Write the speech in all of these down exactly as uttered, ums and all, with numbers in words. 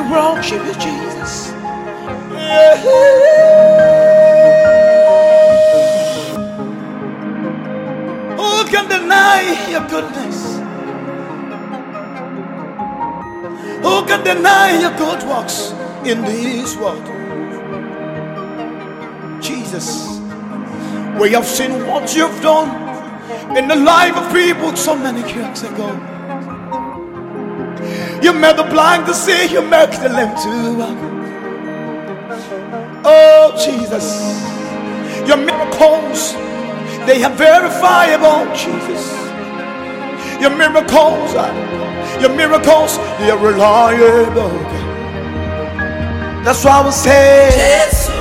worship you, Jesus. Yeah. Who can deny your goodness? Who can deny your good works in this world? Jesus, we have seen what you've done in the life of people so many years ago. You made the blind to see, you make the lame to walk. Oh Jesus, your miracles, they are verifiable, Jesus. Your miracles, your miracles, they are reliable. That's why I will say, Jesus,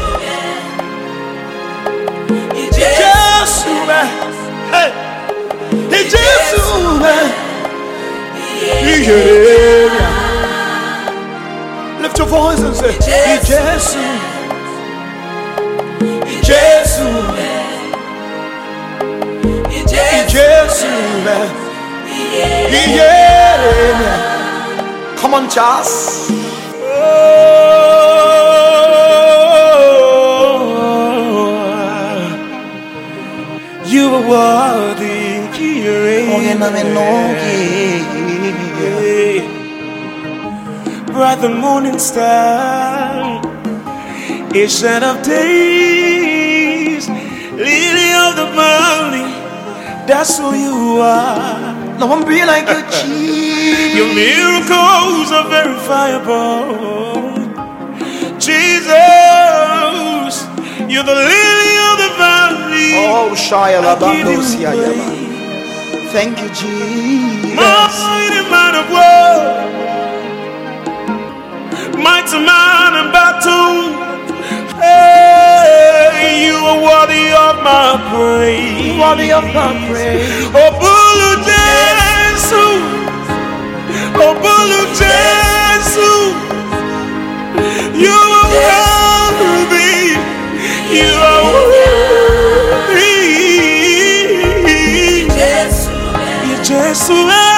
Jesus, hey, Jesus, lift your voice and say, Jesus, Jesus, Jesus, yeah. Come on, Charles. You are worthy. Bright the morning star, ancient of days, lily of the valley, that's who you are. No one be like you, Jesus. Your miracles are verifiable. Jesus, you're the lily of the valley. Oh, Shia Labandosia. Thank you, Jesus. Mighty man of war, mighty man in battle. Hey, you are worthy of my praise. Worthy of my praise. Oh, Bulu Jesus. Oh, Bulu Jesus. You are worthy. You are worthy. Jesus. Jesus.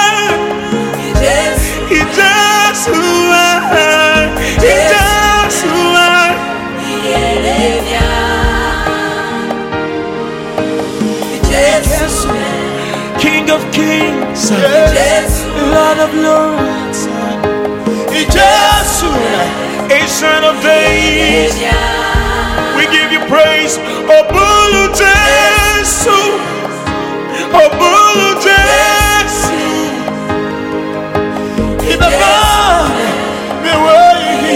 King of kings, yes. Lord of lords, yes. Ancient of days, we give you praise. Oh, Bulu Jesu, oh, Bulu Jesu. In the valley, the way,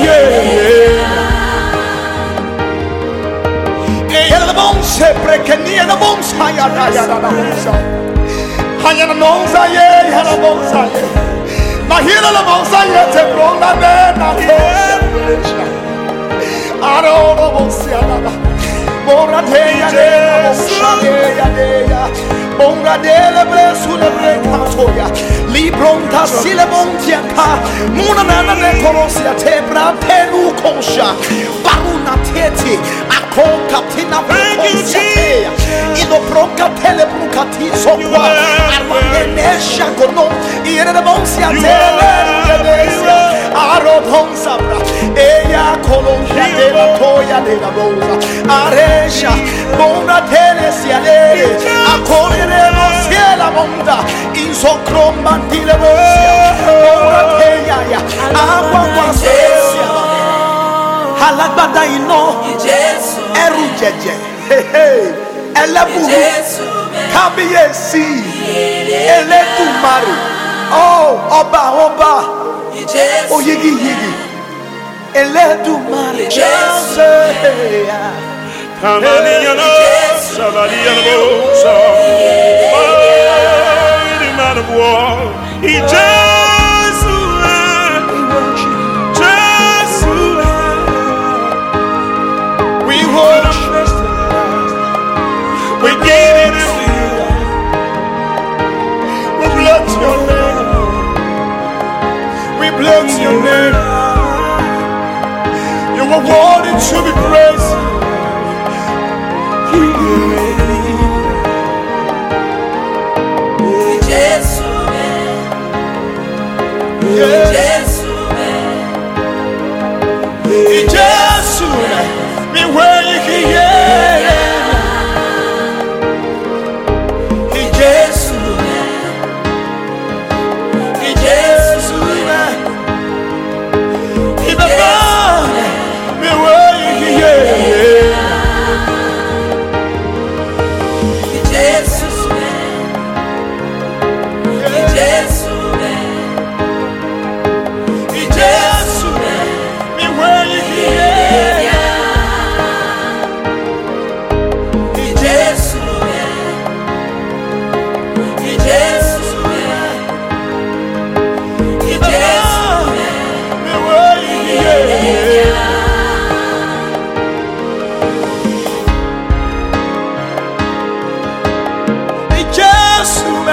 yeah. The bones, breaking near the bones, higher, higher, higher, bones, higher, higher, bones, higher. Now here the bones, higher, the brown, and then I don't know, Bora deya deya, deya deya, Bonga dele bresule brekatoya, Libronta silebontiaka, Muna nana ne korosia tebra pelu kosha, Baruna teti, Akonka tina brokosia, Ido bronka tele brukati sokwa, Armanenesha kono, Ire de bonsia tele deya, Arodon sabra, Eya kolonja de la toya de la rosa, Aresha, Bona telesia de, Akone la monda, Inso cromba di la vocia, Bona teya ya, Agua guasesia, Halagbada ino, Eru jeje, Eleburu, Kabiyesi, Eledumare, Oh, Oba, Oba, Oyigi Yigi, Eledumare, Jesus. Kamaniano, Sabadiano, mighty man of war, he just we worship, we give it to you, we bless your name, we bless your name, you are worthy to be praised.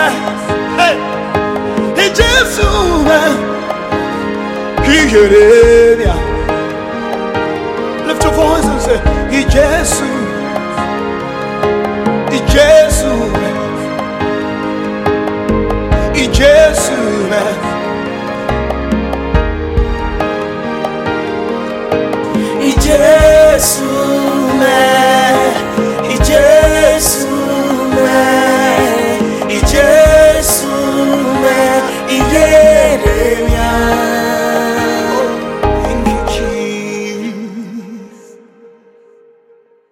Hey, he Jesus, he Yereya. Lift your voice and say, he Jesus, he Jesus, he Jesus.